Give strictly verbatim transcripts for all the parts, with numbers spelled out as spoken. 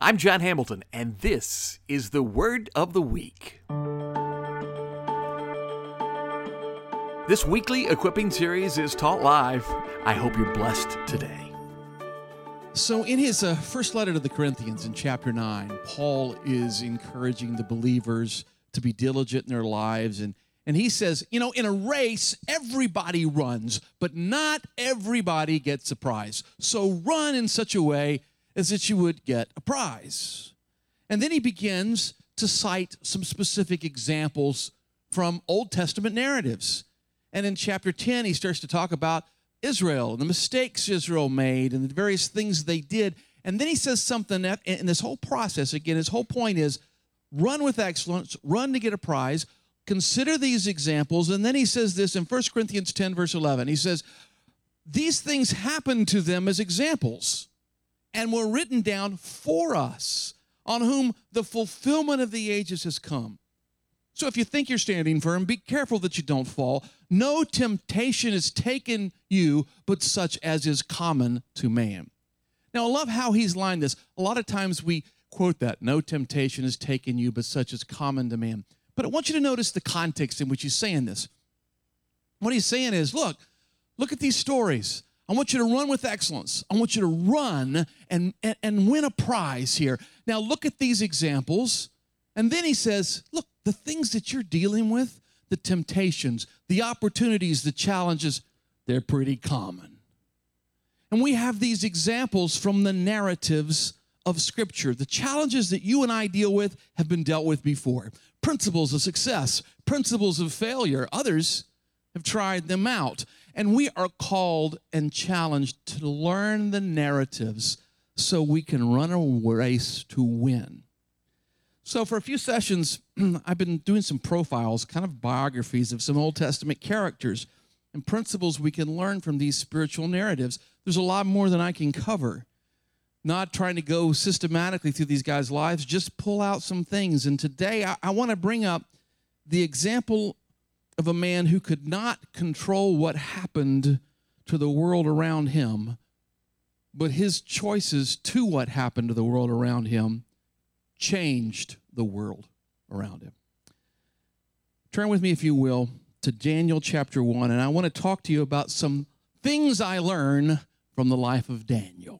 I'm John Hamilton, and this is the Word of the Week. This weekly equipping series is taught live. I hope you're blessed today. So in his uh, first letter to the Corinthians in chapter nine, Paul is encouraging the believers to be diligent in their lives. And, and he says, you know, in a race, everybody runs, but not everybody gets a prize. So run in such a way as that you would get a prize. And then he begins to cite some specific examples from Old Testament narratives. And in chapter ten, he starts to talk about Israel and the mistakes Israel made and the various things they did. And then he says something that in this whole process, again, his whole point is run with excellence, run to get a prize, consider these examples. And then he says this in First Corinthians ten, verse eleven. He says, these things happened to them as examples and were written down for us, on whom the fulfillment of the ages has come. So if you think you're standing firm, be careful that you don't fall. No temptation has taken you, but such as is common to man. Now, I love how he's lined this. A lot of times we quote that, no temptation has taken you, but such is common to man. But I want you to notice the context in which he's saying this. What he's saying is, look, look at these stories. I want you to run with excellence. I want you to run and, and, and win a prize here. Now, look at these examples. And then he says, look, the things that you're dealing with, the temptations, the opportunities, the challenges, they're pretty common. And we have these examples from the narratives of Scripture. The challenges that you and I deal with have been dealt with before. Principles of success, principles of failure. Others have tried them out. And we are called and challenged to learn the narratives so we can run a race to win. So for a few sessions, I've been doing some profiles, kind of biographies of some Old Testament characters and principles we can learn from these spiritual narratives. There's a lot more than I can cover. Not trying to go systematically through these guys' lives, just pull out some things. And today I, I want to bring up the example of a man who could not control what happened to the world around him, but his choices to what happened to the world around him changed the world around him. Turn with me, if you will, to Daniel chapter one, and I want to talk to you about some things I learned from the life of Daniel.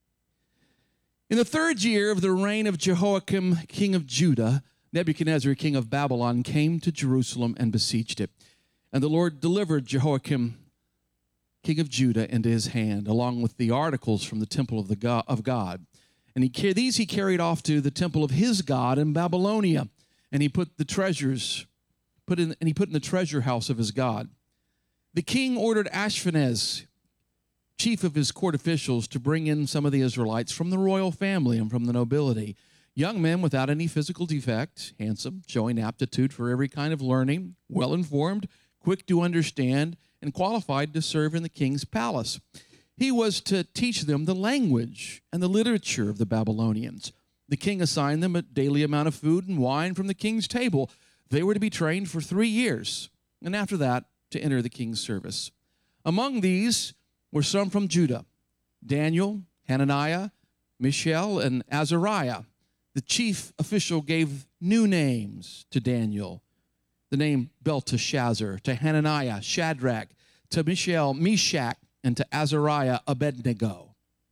In the third year of the reign of Jehoiakim, king of Judah, Nebuchadnezzar, king of Babylon, came to Jerusalem and besieged it. And the Lord delivered Jehoiakim, king of Judah, into his hand, along with the articles from the temple of the God, of God. And he, these he carried off to the temple of his God in Babylonia, and he put the treasures, put in, and he put in the treasure house of his God. The king ordered Ashpenaz, chief of his court officials, to bring in some of the Israelites from the royal family and from the nobility, young men without any physical defect, handsome, showing aptitude for every kind of learning, well-informed, quick to understand, and qualified to serve in the king's palace. He was to teach them the language and the literature of the Babylonians. The king assigned them a daily amount of food and wine from the king's table. They were to be trained for three years, and after that, to enter the king's service. Among these were some from Judah: Daniel, Hananiah, Mishael, and Azariah. The chief official gave new names to Daniel. The name Belteshazzar, to Hananiah, Shadrach, to Mishael, Meshach, and to Azariah, Abednego.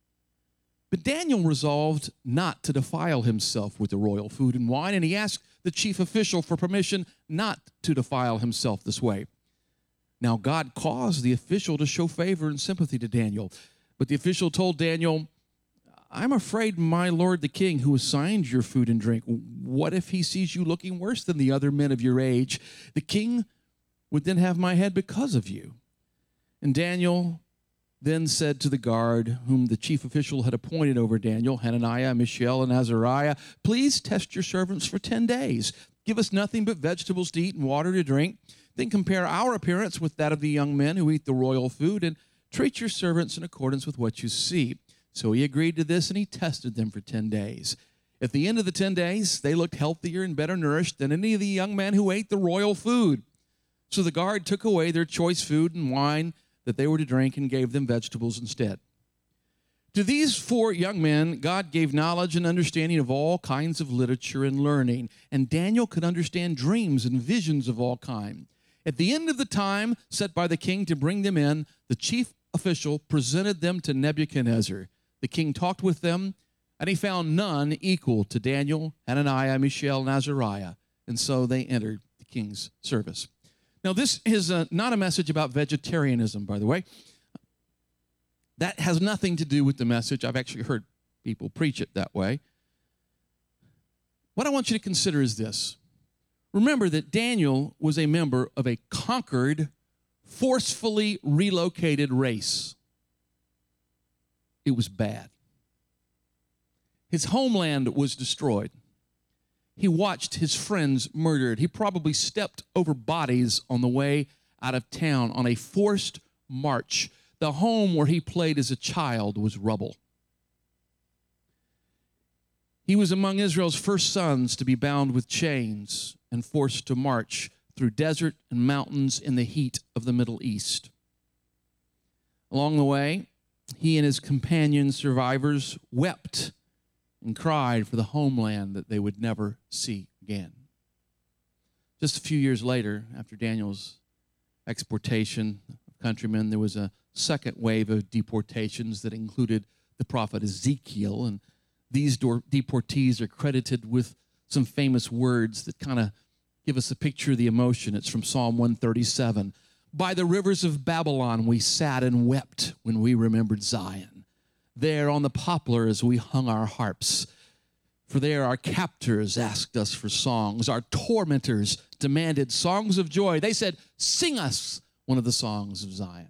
But Daniel resolved not to defile himself with the royal food and wine, and he asked the chief official for permission not to defile himself this way. Now God caused the official to show favor and sympathy to Daniel, but the official told Daniel, I'm afraid my lord the king, who assigned your food and drink, what if he sees you looking worse than the other men of your age? The king would then have my head because of you. And Daniel then said to the guard, whom the chief official had appointed over Daniel, Hananiah, Mishael, and Azariah, please test your servants for ten days. Give us nothing but vegetables to eat and water to drink. Then compare our appearance with that of the young men who eat the royal food, and treat your servants in accordance with what you see. So he agreed to this, and he tested them for ten days. At the end of the ten days, they looked healthier and better nourished than any of the young men who ate the royal food. So the guard took away their choice food and wine that they were to drink and gave them vegetables instead. To these four young men, God gave knowledge and understanding of all kinds of literature and learning, and Daniel could understand dreams and visions of all kinds. At the end of the time set by the king to bring them in, the chief official presented them to Nebuchadnezzar. The king talked with them, and he found none equal to Daniel, Hananiah, Mishael, and Azariah, and so they entered the king's service. Now, this is a, not a message about vegetarianism, by the way. That has nothing to do with the message. I've actually heard people preach it that way. What I want you to consider is this. Remember that Daniel was a member of a conquered, forcefully relocated race. It was bad. His homeland was destroyed. He watched his friends murdered. He probably stepped over bodies on the way out of town on a forced march. The home where he played as a child was rubble. He was among Israel's first sons to be bound with chains and forced to march through desert and mountains in the heat of the Middle East. Along the way, he and his companion survivors wept and cried for the homeland that they would never see again. Just a few years later, after Daniel's exportation of countrymen, there was a second wave of deportations that included the prophet Ezekiel, and these deportees are credited with some famous words that kind of give us a picture of the emotion. It's from Psalm one thirty-seven. By the rivers of Babylon we sat and wept when we remembered Zion. There on the poplars we hung our harps, for there our captors asked us for songs. Our tormentors demanded songs of joy. They said, sing us one of the songs of Zion.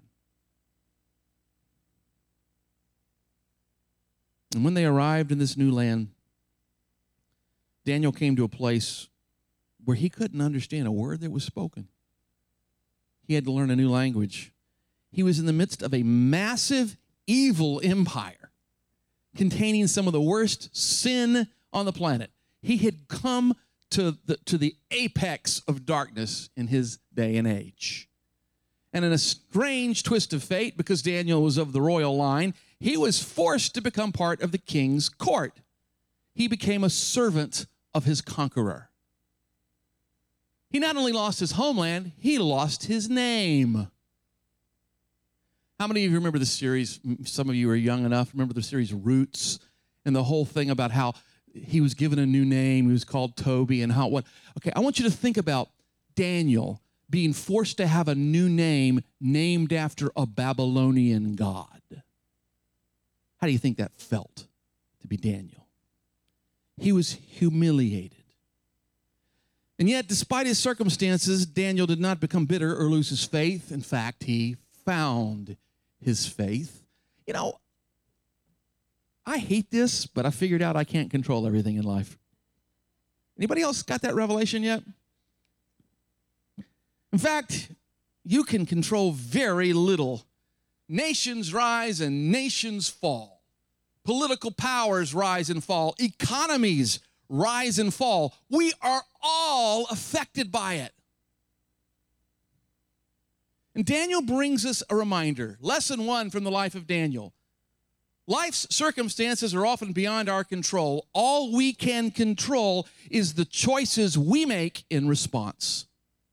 And when they arrived in this new land, Daniel came to a place where he couldn't understand a word that was spoken. He had to learn a new language. He was in the midst of a massive, evil empire containing some of the worst sin on the planet. He had come to the, to the apex of darkness in his day and age. And in a strange twist of fate, because Daniel was of the royal line, he was forced to become part of the king's court. He became a servant of his conqueror. He not only lost his homeland, he lost his name. How many of you remember the series? Some of you are young enough. Remember the series Roots and the whole thing about how he was given a new name. He was called Toby and how what? Okay, I want you to think about Daniel being forced to have a new name named after a Babylonian god. How do you think that felt to be Daniel? He was humiliated. And yet, despite his circumstances, Daniel did not become bitter or lose his faith. In fact, he found his faith. You know, I hate this, but I figured out I can't control everything in life. Anybody else got that revelation yet? In fact, you can control very little. Nations rise and nations fall. Political powers rise and fall. Economies rise and fall. We are all affected by it. And Daniel brings us a reminder. Lesson one from the life of Daniel. Life's circumstances are often beyond our control. All we can control is the choices we make in response.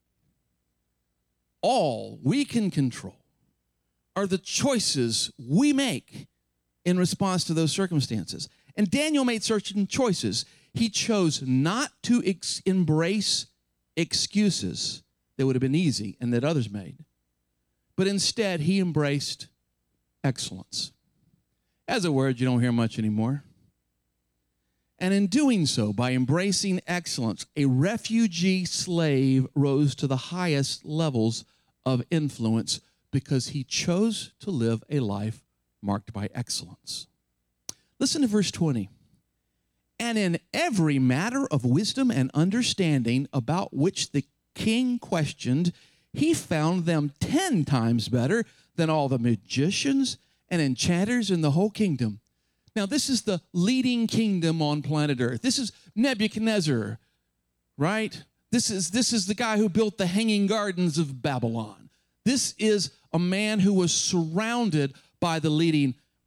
All we can control are the choices we make in response to those circumstances. And Daniel made certain choices. He chose not to ex- embrace excuses that would have been easy and that others made, but instead he embraced excellence. As a word you don't hear much anymore. And in doing so, by embracing excellence, a refugee slave rose to the highest levels of influence because he chose to live a life marked by excellence. Listen to verse twenty. And in every matter of wisdom and understanding about which the king questioned, he found them ten times better than all the magicians and enchanters in the whole kingdom. Now, this is the leading kingdom on planet Earth. This is Nebuchadnezzar, right? This is, this is the guy who built the Hanging Gardens of Babylon. This is a man who was surrounded by the leading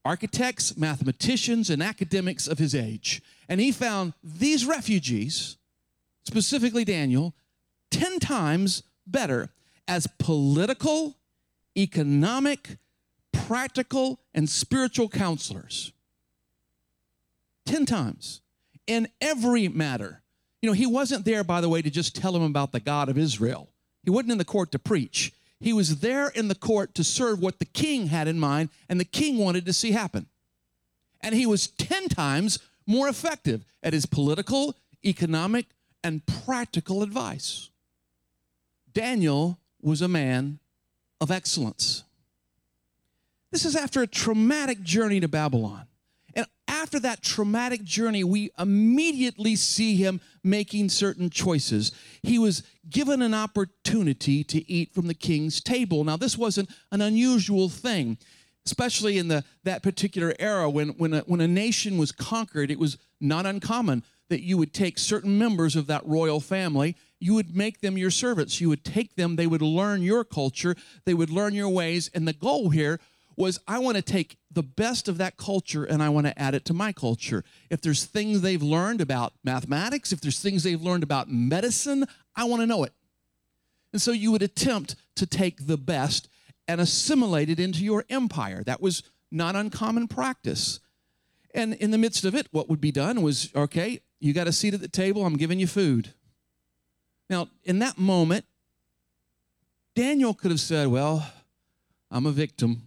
architects, mathematicians, and academics of his age. And he found these refugees, specifically Daniel, ten times better as political, economic, practical, and spiritual counselors. Ten times in every matter. You know, he wasn't there, by the way, to just tell them about the God of Israel. He wasn't in the court to preach. He was there in the court to serve what the king had in mind and the king wanted to see happen. And he was ten times more effective at his political, economic, and practical advice. Daniel was a man of excellence. This is after a traumatic journey to Babylon. And after that traumatic journey, we immediately see him making certain choices. He was given an opportunity to eat from the king's table. Now, this wasn't an unusual thing, especially in the, that particular era when, when, a, when a nation was conquered. It was not uncommon that you would take certain members of that royal family, you would make them your servants. You would take them, they would learn your culture, they would learn your ways, and the goal here was I want to take the best of that culture and I want to add it to my culture. If there's things they've learned about mathematics, if there's things they've learned about medicine, I want to know it. And so you would attempt to take the best and assimilate it into your empire. That was not uncommon practice. And in the midst of it, what would be done was, okay, you got a seat at the table, I'm giving you food. Now, in that moment, Daniel could have said, well, I'm a victim.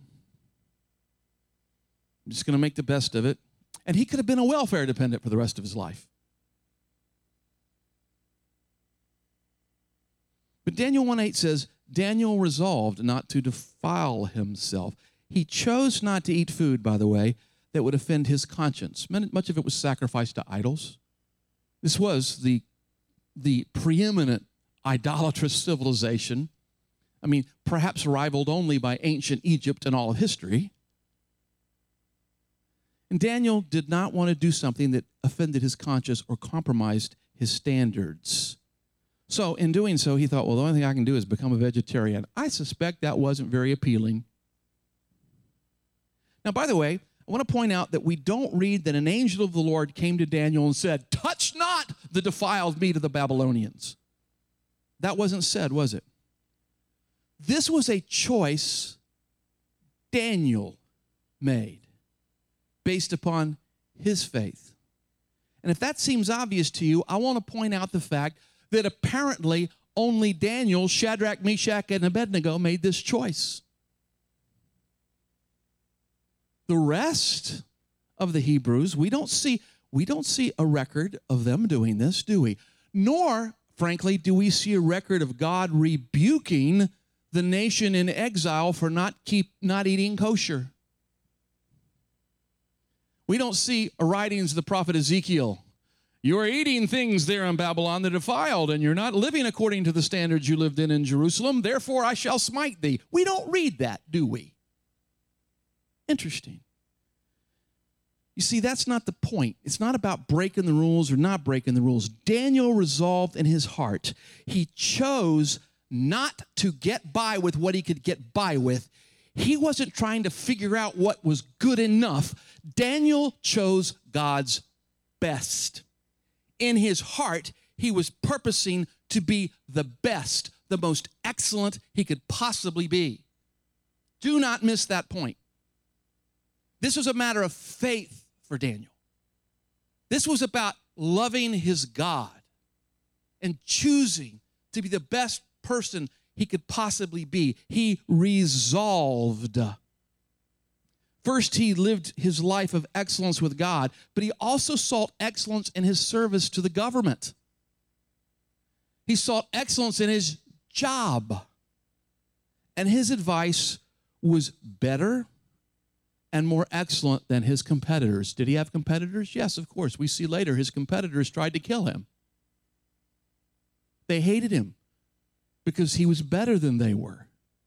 I'm just going to make the best of it. And he could have been a welfare dependent for the rest of his life. But Daniel one eight says, Daniel resolved not to defile himself. He chose not to eat food, by the way, that would offend his conscience. Much of it was sacrificed to idols. This was the, the preeminent idolatrous civilization. I mean, perhaps rivaled only by ancient Egypt in all of history. And Daniel did not want to do something that offended his conscience or compromised his standards. So in doing so, he thought, well, the only thing I can do is become a vegetarian. I suspect that wasn't very appealing. Now, by the way, I want to point out that we don't read that an angel of the Lord came to Daniel and said, touch not the defiled meat of the Babylonians. That wasn't said, was it? This was a choice Daniel made based upon his faith. And if that seems obvious to you, I want to point out the fact that apparently only Daniel, Shadrach, Meshach, and Abednego made this choice. The rest of the Hebrews, we don't see, we don't see a record of them doing this, do we? Nor, frankly, do we see a record of God rebuking the nation in exile for not keep not eating kosher. We don't see a writings of the prophet Ezekiel. You are eating things there in Babylon that are defiled, and you're not living according to the standards you lived in in Jerusalem. Therefore, I shall smite thee. We don't read that, do we? Interesting. You see, that's not the point. It's not about breaking the rules or not breaking the rules. Daniel resolved in his heart. He chose not to get by with what he could get by with. He wasn't trying to figure out what was good enough. Daniel chose God's best. In his heart, he was purposing to be the best, the most excellent he could possibly be. Do not miss that point. This was a matter of faith for Daniel. This was about loving his God and choosing to be the best person he could possibly be. He resolved. First, he lived his life of excellence with God, but he also sought excellence in his service to the government. He sought excellence in his job. And his advice was better and more excellent than his competitors. Did he have competitors? Yes, of course. We see later his competitors tried to kill him. They hated him because he was better than they were.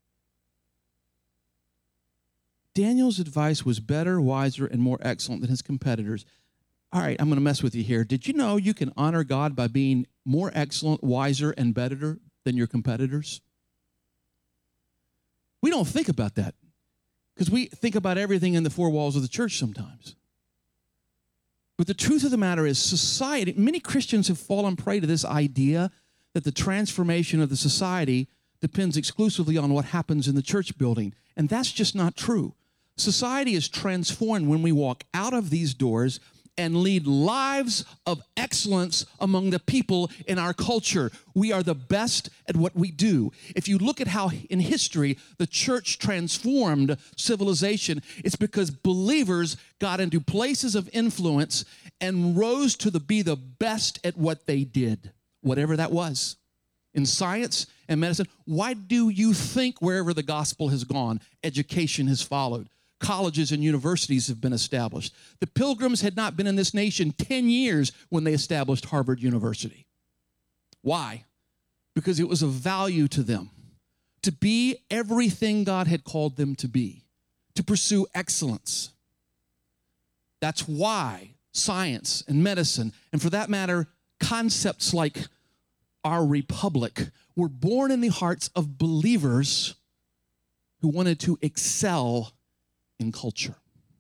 Daniel's advice was better, wiser, and more excellent than his competitors. All right, I'm going to mess with you here. Did you know you can honor God by being more excellent, wiser, and better than your competitors? We don't think about that. Because we think about everything in the four walls of the church sometimes. But the truth of the matter is society, many Christians have fallen prey to this idea that the transformation of the society depends exclusively on what happens in the church building. And that's just not true. Society is transformed when we walk out of these doors and lead lives of excellence among the people in our culture. We are the best at what we do. If you look at how in history the church transformed civilization, it's because believers got into places of influence and rose to the, be the best at what they did, whatever that was. In science and medicine, why do you think wherever the gospel has gone, education has followed? Colleges and universities have been established. The Pilgrims had not been in this nation ten years when they established Harvard University. Why? Because it was of value to them to be everything God had called them to be, to pursue excellence. That's why science and medicine, and for that matter, concepts like our republic, were born in the hearts of believers who wanted to excel in culture.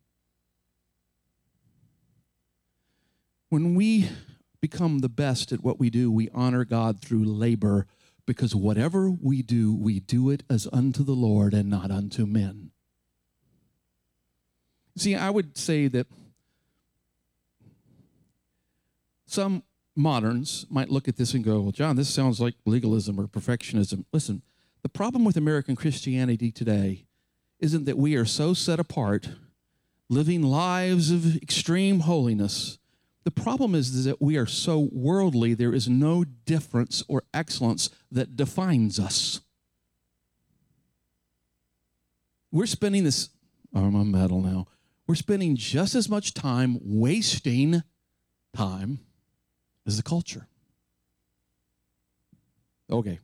When we become the best at what we do, we honor God through labor, because whatever we do, we do it as unto the Lord and not unto men. See, I would say that some moderns might look at this and go, well, John, this sounds like legalism or perfectionism. Listen, the problem with American Christianity today isn't that we are so set apart, living lives of extreme holiness. The problem is, is that we are so worldly, there is no difference or excellence that defines us. We're spending this, oh, I'm on metal now. We're spending just as much time wasting time as the culture. Okay.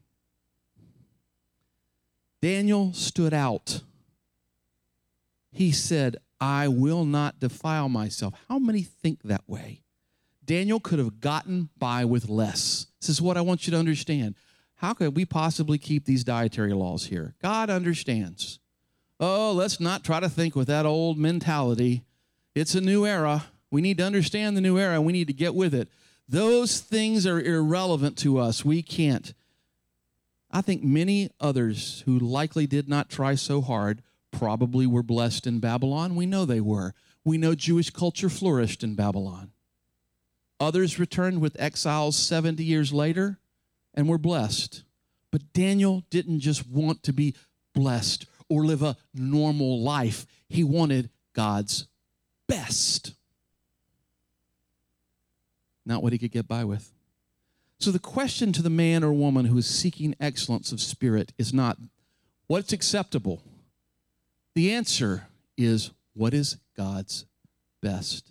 Daniel stood out. He said, I will not defile myself. How many think that way? Daniel could have gotten by with less. This is what I want you to understand. How could we possibly keep these dietary laws here? God understands. Oh, let's not try to think with that old mentality. It's a new era. We need to understand the new era. We need to get with it. Those things are irrelevant to us. We can't. I think many others who likely did not try so hard probably were blessed in Babylon. We know they were. We know Jewish culture flourished in Babylon. Others returned with exiles seventy years later and were blessed. But Daniel didn't just want to be blessed or live a normal life. He wanted God's best. Not what he could get by with. So the question to the man or woman who is seeking excellence of spirit is not what's acceptable. The answer is, what is God's best?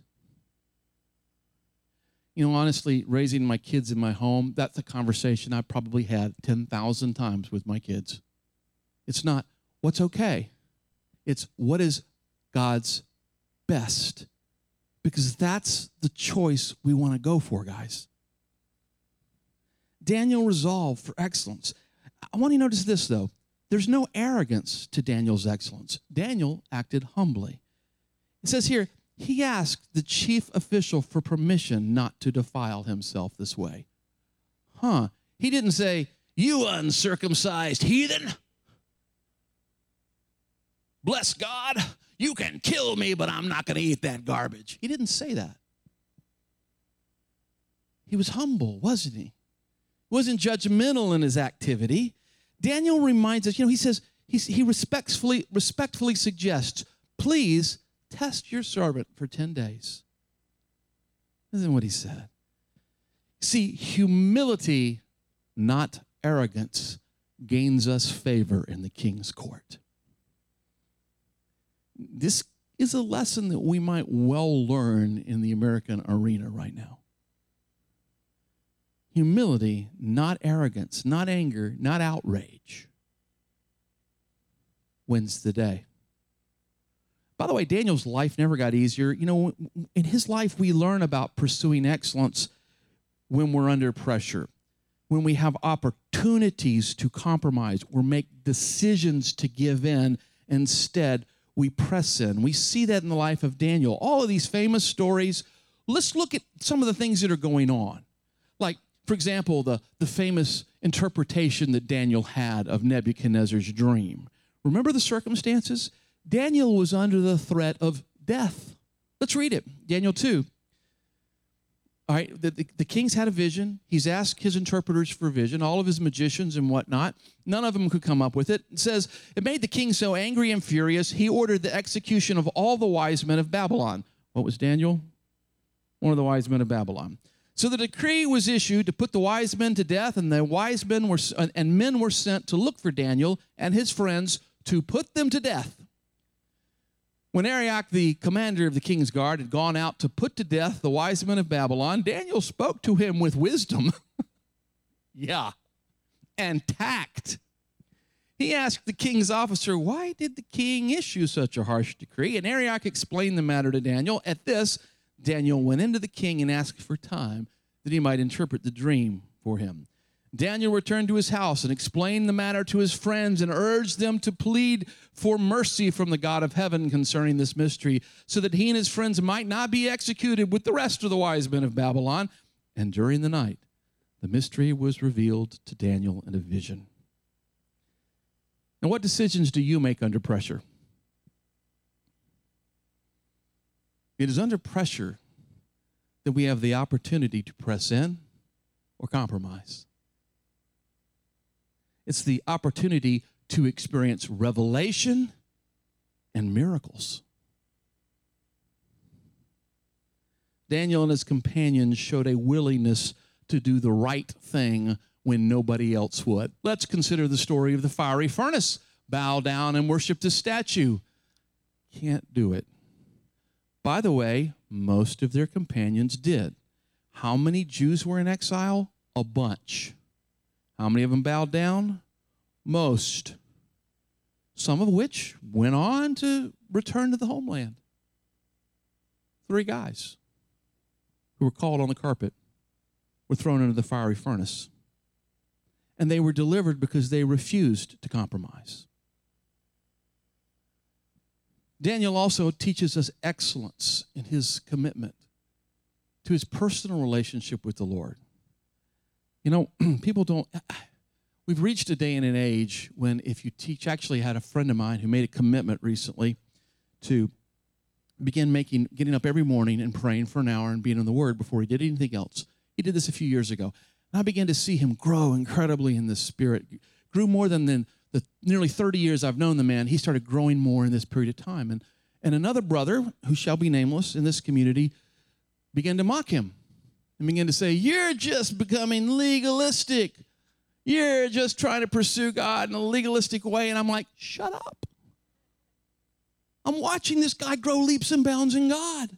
You know, honestly, raising my kids in my home, that's a conversation I probably had ten thousand times with my kids. It's not what's okay. It's what is God's best? Because that's the choice we want to go for, guys. Daniel resolved for excellence. I want you to notice this, though. There's no arrogance to Daniel's excellence. Daniel acted humbly. It says here, he asked the chief official for permission not to defile himself this way. Huh. He didn't say, you uncircumcised heathen. Bless God, you can kill me, but I'm not going to eat that garbage. He didn't say that. He was humble, wasn't he? He wasn't judgmental in his activity. Daniel reminds us, you know, he says, he, he respectfully, respectfully suggests, please test your servant for ten days. Isn't what he said? See, humility, not arrogance, gains us favor in the king's court. This is a lesson that we might well learn in the American arena right now. Humility, not arrogance, not anger, not outrage, wins the day. By the way, Daniel's life never got easier. You know, in his life, we learn about pursuing excellence when we're under pressure, when we have opportunities to compromise or make decisions to give in. Instead, we press in. We see that in the life of Daniel. All of these famous stories. Let's look at some of the things that are going on. Like, for example, the, the famous interpretation that Daniel had of Nebuchadnezzar's dream. Remember the circumstances? Daniel was under the threat of death. Let's read it. Daniel two. All right, the, the, the king's had a vision. He's asked his interpreters for vision, all of his magicians and whatnot. None of them could come up with it. It says, it made the king so angry and furious, he ordered the execution of all the wise men of Babylon. What was Daniel? One of the wise men of Babylon. So the decree was issued to put the wise men to death, and the wise men were and men were sent to look for Daniel and his friends to put them to death. When Arioch, the commander of the king's guard, had gone out to put to death the wise men of Babylon, Daniel spoke to him with wisdom. yeah, and tact. He asked the king's officer, why did the king issue such a harsh decree? And Arioch explained the matter to Daniel. At this, Daniel went into the king and asked for time that he might interpret the dream for him. Daniel returned to his house and explained the matter to his friends and urged them to plead for mercy from the God of heaven concerning this mystery, so that he and his friends might not be executed with the rest of the wise men of Babylon. And during the night, the mystery was revealed to Daniel in a vision. Now, what decisions do you make under pressure? It is under pressure that we have the opportunity to press in or compromise. It's the opportunity to experience revelation and miracles. Daniel and his companions showed a willingness to do the right thing when nobody else would. Let's consider the story of the fiery furnace. Bow down and worship the statue. Can't do it. By the way, most of their companions did. How many Jews were in exile? A bunch. How many of them bowed down? Most. Some of which went on to return to the homeland. Three guys who were called on the carpet were thrown into the fiery furnace. And they were delivered because they refused to compromise. Daniel also teaches us excellence in his commitment to his personal relationship with the Lord. You know, people don't, we've reached a day and an age when if you teach, actually had a friend of mine who made a commitment recently to begin making, getting up every morning and praying for an hour and being in the Word before he did anything else. He did this a few years ago. And I began to see him grow incredibly in the Spirit. Grew more than the, the nearly thirty years I've known the man. He started growing more in this period of time. And, and another brother, who shall be nameless in this community, began to mock him and began to say, you're just becoming legalistic. You're just trying to pursue God in a legalistic way. And I'm like, shut up. I'm watching this guy grow leaps and bounds in God.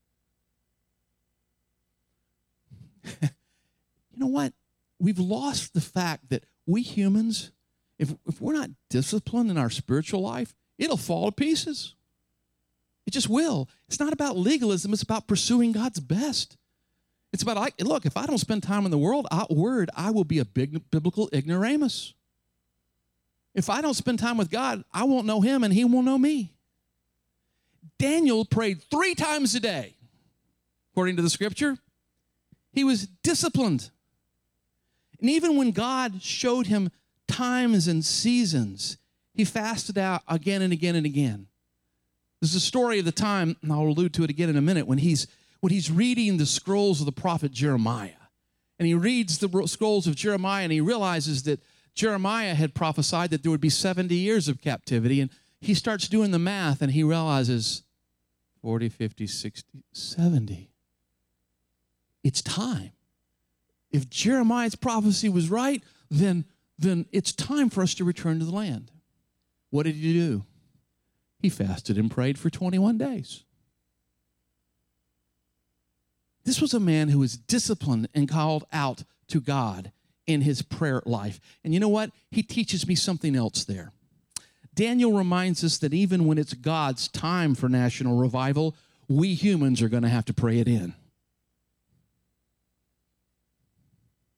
You know what? We've lost the fact that we humans, if, if we're not disciplined in our spiritual life, it'll fall to pieces. It just will. It's not about legalism. It's about pursuing God's best. It's about, I, look, if I don't spend time in the world, I, word, I will be a big biblical ignoramus. If I don't spend time with God, I won't know him and he won't know me. Daniel prayed three times a day, according to the scripture. He was disciplined. And even when God showed him times and seasons, he fasted out again and again and again. There's a story of the time, and I'll allude to it again in a minute, when he's when he's reading the scrolls of the prophet Jeremiah. And he reads the scrolls of Jeremiah, and he realizes that Jeremiah had prophesied that there would be seventy years of captivity. And he starts doing the math, and he realizes forty, fifty, sixty, seventy. It's time. If Jeremiah's prophecy was right, then, then it's time for us to return to the land. What did he do? He fasted and prayed for twenty-one days. This was a man who was disciplined and called out to God in his prayer life. And you know what? He teaches me something else there. Daniel reminds us that even when it's God's time for national revival, we humans are going to have to pray it in.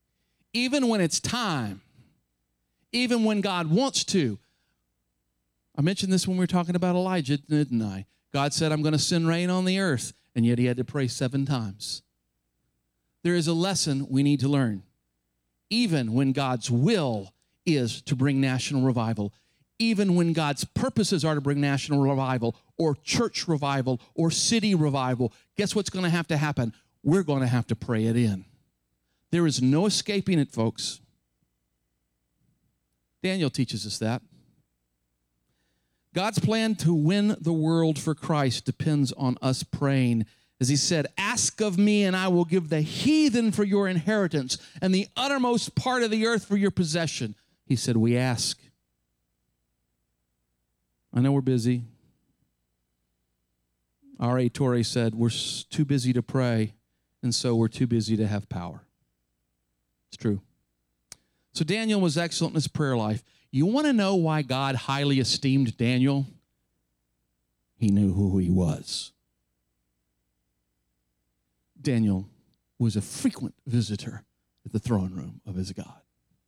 Even when it's time, even when God wants to, I mentioned this when we were talking about Elijah, didn't I? God said, I'm going to send rain on the earth, and yet he had to pray seven times. There is a lesson we need to learn. Even when God's will is to bring national revival, even when God's purposes are to bring national revival or church revival or city revival, guess what's going to have to happen? We're going to have to pray it in. There is no escaping it, folks. Daniel teaches us that. God's plan to win the world for Christ depends on us praying. As he said, ask of me and I will give the heathen for your inheritance and the uttermost part of the earth for your possession. He said, we ask. I know we're busy. R A Torrey said, we're too busy to pray, and so we're too busy to have power. It's true. So Daniel was excellent in his prayer life. You want to know why God highly esteemed Daniel? He knew who he was. Daniel was a frequent visitor at the throne room of his God.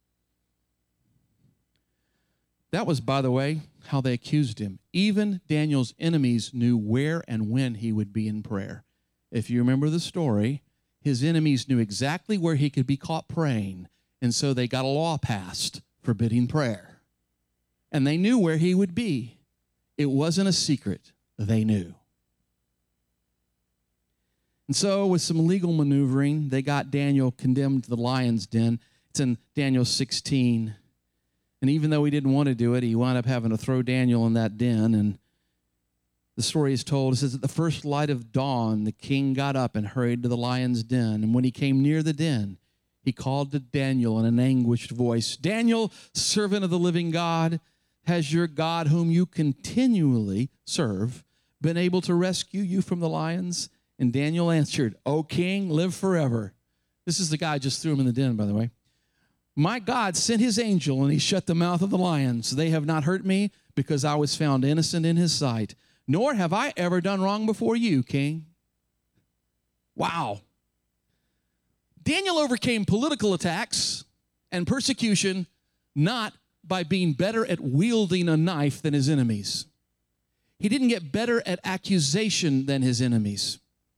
That was, by the way, how they accused him. Even Daniel's enemies knew where and when he would be in prayer. If you remember the story, his enemies knew exactly where he could be caught praying, and so they got a law passed forbidding prayer. And they knew where he would be. It wasn't a secret. They knew. And so with some legal maneuvering, they got Daniel condemned to the lion's den. It's in Daniel sixteen. And even though he didn't want to do it, he wound up having to throw Daniel in that den. And the story is told, it says, at the first light of dawn, the king got up and hurried to the lion's den. And when he came near the den, he called to Daniel in an anguished voice, Daniel, servant of the living God, has your God, whom you continually serve, been able to rescue you from the lions? And Daniel answered, O king, live forever. This is the guy who just threw him in the den, by the way. My God sent his angel, and he shut the mouth of the lions. They have not hurt me, because I was found innocent in his sight. Nor have I ever done wrong before you, king. Wow. Daniel overcame political attacks and persecution not by being better at wielding a knife than his enemies. He didn't get better at accusation than his enemies.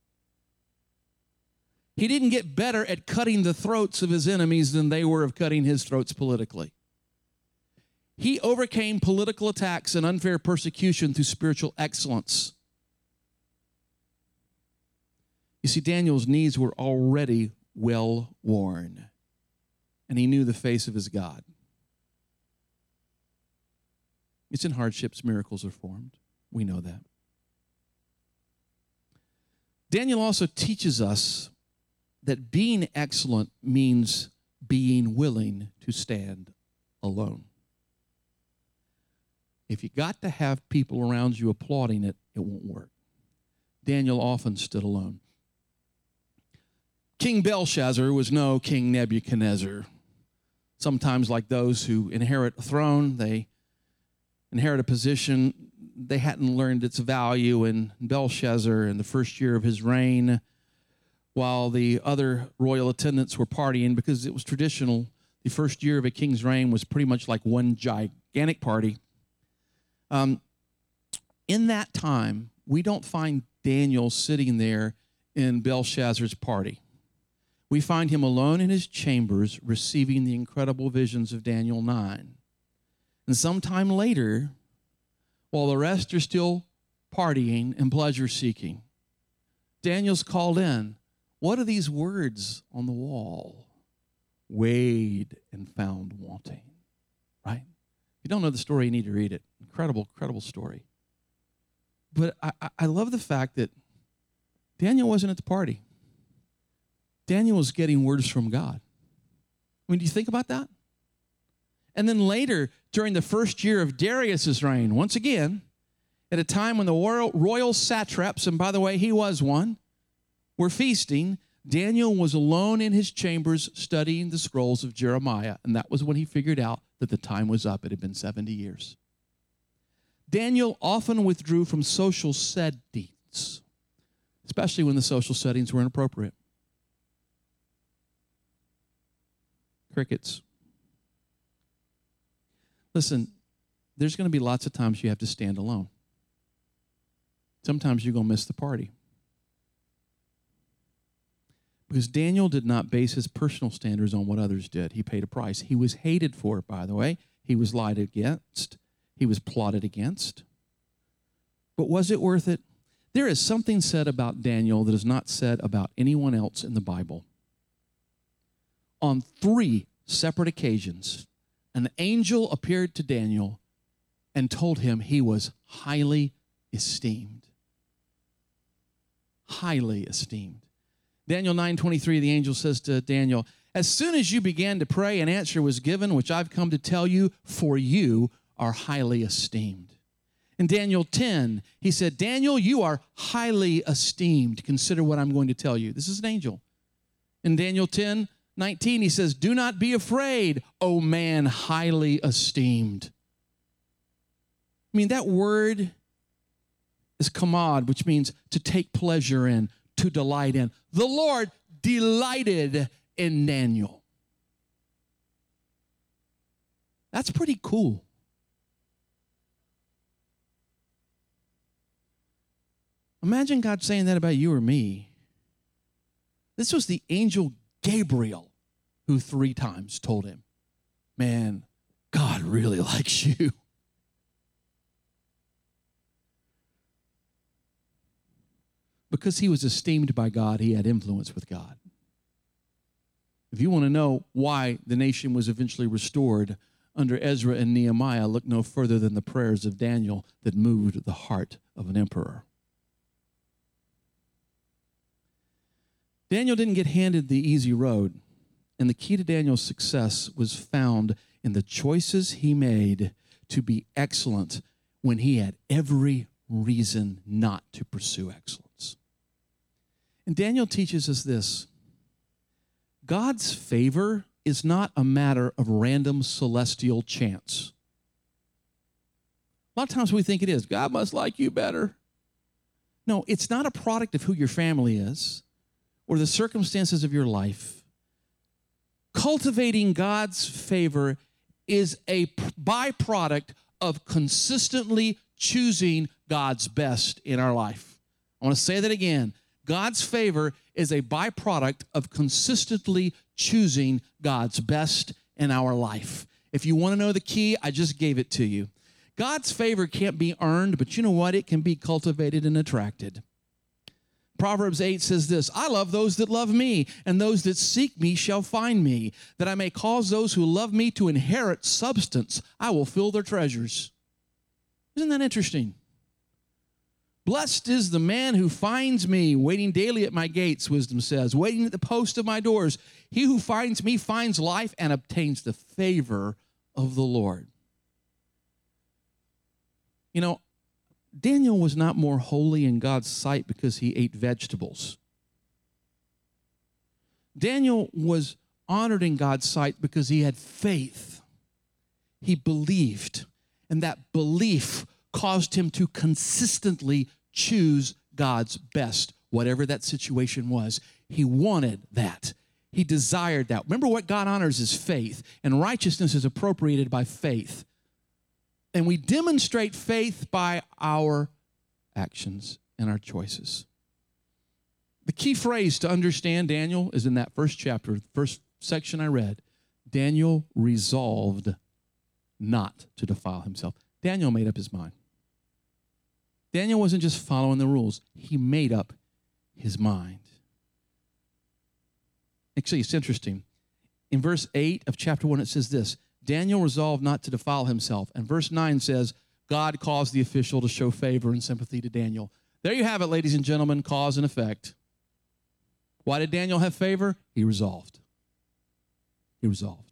He didn't get better at cutting the throats of his enemies than they were of cutting his throats politically. He overcame political attacks and unfair persecution through spiritual excellence. You see, Daniel's knees were already well worn, and he knew the face of his God. It's in hardships miracles are formed. We know that. Daniel also teaches us that being excellent means being willing to stand alone. If you got to have people around you applauding it, it won't work. Daniel often stood alone. King Belshazzar was no King Nebuchadnezzar. Sometimes, like those who inherit a throne, they inherit a position they hadn't learned its value. And Belshazzar, in the first year of his reign, while the other royal attendants were partying, because it was traditional, the first year of a king's reign was pretty much like one gigantic party. Um, in that time, we don't find Daniel sitting there in Belshazzar's party. We find him alone in his chambers receiving the incredible visions of Daniel nine. And sometime later, while the rest are still partying and pleasure-seeking, Daniel's called in. What are these words on the wall? Weighed and found wanting, right? If you don't know the story, you need to read it. Incredible, incredible story. But I, I love the fact that Daniel wasn't at the party. Daniel was getting words from God. I mean, do you think about that? And then later, during the first year of Darius's reign, once again, at a time when the royal, royal satraps, and by the way, he was one, were feasting, Daniel was alone in his chambers studying the scrolls of Jeremiah, and that was when he figured out that the time was up. It had been seventy years. Daniel often withdrew from social settings, especially when the social settings were inappropriate. Crickets. Listen, there's going to be lots of times you have to stand alone. Sometimes you're going to miss the party. Because Daniel did not base his personal standards on what others did. He paid a price. He was hated for it, by the way. He was lied against. He was plotted against. But was it worth it? There is something said about Daniel that is not said about anyone else in the Bible. On three separate occasions, an angel appeared to Daniel and told him he was highly esteemed. Highly esteemed. Daniel nine twenty-three, the angel says to Daniel, as soon as you began to pray, an answer was given, which I've come to tell you, for you are highly esteemed. In Daniel ten, he said, Daniel, you are highly esteemed. Consider what I'm going to tell you. This is an angel. In Daniel ten nineteen, he says, do not be afraid, O man highly esteemed. I mean, that word is kamad, which means to take pleasure in, to delight in. The Lord delighted in Daniel. That's pretty cool. Imagine God saying that about you or me. This was the angel Gabriel who three times told him, man, God really likes you. Because he was esteemed by God, he had influence with God. If you want to know why the nation was eventually restored under Ezra and Nehemiah, look no further than the prayers of Daniel that moved the heart of an emperor. Daniel didn't get handed the easy road, and the key to Daniel's success was found in the choices he made to be excellent when he had every reason not to pursue excellence. And Daniel teaches us this: God's favor is not a matter of random celestial chance. A lot of times we think it is. God must like you better. No, it's not a product of who your family is or the circumstances of your life. Cultivating God's favor is a byproduct of consistently choosing God's best in our life. I want to say that again. God's favor is a byproduct of consistently choosing God's best in our life. If you want to know the key, I just gave it to you. God's favor can't be earned, but you know what? It can be cultivated and attracted. Proverbs eight says this: I love those that love me, and those that seek me shall find me, that I may cause those who love me to inherit substance. I will fill their treasures. Isn't that interesting? Blessed is the man who finds me, waiting daily at my gates, wisdom says, waiting at the post of my doors. He who finds me finds life and obtains the favor of the Lord. You know, Daniel was not more holy in God's sight because he ate vegetables. Daniel was honored in God's sight because he had faith. He believed, and that belief caused him to consistently choose God's best, whatever that situation was. He wanted that. He desired that. Remember, what God honors is faith, and righteousness is appropriated by faith. And we demonstrate faith by our actions and our choices. The key phrase to understand Daniel is in that first chapter, first section I read. Daniel resolved not to defile himself. Daniel made up his mind. Daniel wasn't just following the rules. He made up his mind. Actually, it's interesting. In verse eight of chapter one, it says this: Daniel resolved not to defile himself. And verse nine says, God caused the official to show favor and sympathy to Daniel. There you have it, ladies and gentlemen, cause and effect. Why did Daniel have favor? He resolved. He resolved.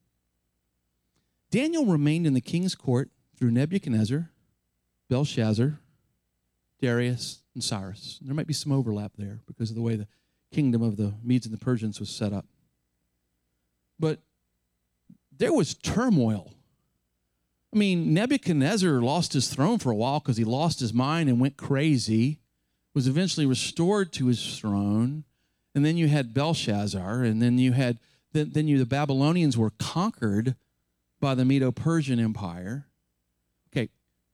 Daniel remained in the king's court through Nebuchadnezzar, Belshazzar, Darius, and Cyrus. There might be some overlap there because of the way the kingdom of the Medes and the Persians was set up. But there was turmoil. I mean, Nebuchadnezzar lost his throne for a while because he lost his mind and went crazy, was eventually restored to his throne. And then you had Belshazzar, and then you had, then, then you, the Babylonians were conquered by the Medo-Persian Empire.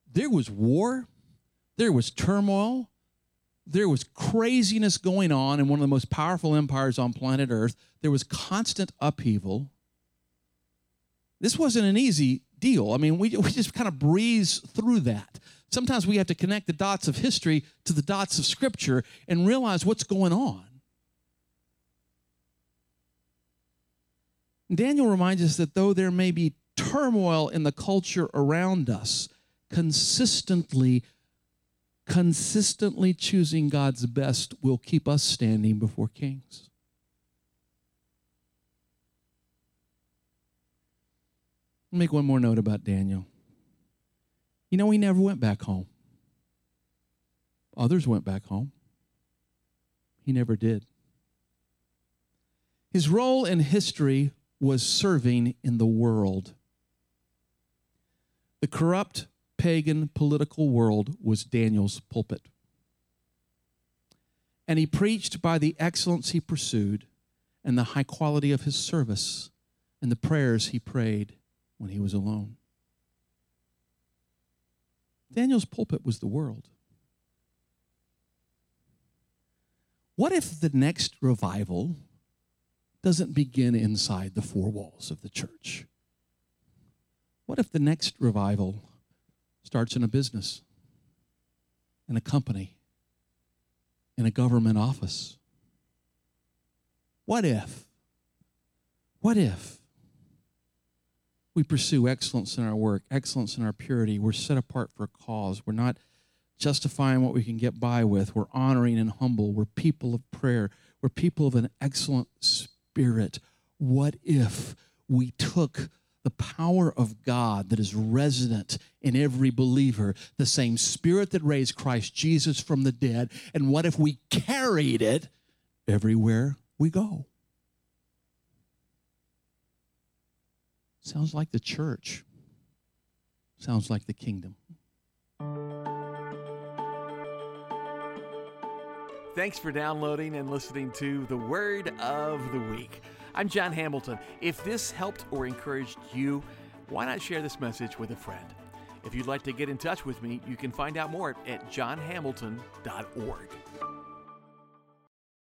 there was war, there was turmoil, there was craziness going on in one of the most powerful empires on planet Earth. There was constant upheaval. This wasn't an easy deal. I mean, we, we just kind of breeze through that. Sometimes we have to connect the dots of history to the dots of Scripture and realize what's going on. Daniel reminds us that though there may be turmoil in the culture around us, consistently, consistently choosing God's best will keep us standing before kings. I'll make one more note about Daniel. You know, he never went back home. Others went back home. He never did. His role in history was serving in the world. The corrupt, pagan, political world was Daniel's pulpit. And he preached by the excellence he pursued and the high quality of his service and the prayers he prayed when he was alone. Daniel's pulpit was the world. What if the next revival doesn't begin inside the four walls of the church? What if the next revival starts in a business, in a company, in a government office? What if, what if we pursue excellence in our work, excellence in our purity? We're set apart for a cause. We're not justifying what we can get by with. We're honoring and humble. We're people of prayer. We're people of an excellent spirit. What if we took the power of God that is resident in every believer, the same Spirit that raised Christ Jesus from the dead, and what if we carried it everywhere we go? Sounds like the church. Sounds like the kingdom. Thanks for downloading and listening to the Word of the Week. I'm John Hamilton. If this helped or encouraged you, why not share this message with a friend? If you'd like to get in touch with me, you can find out more at john hamilton dot org.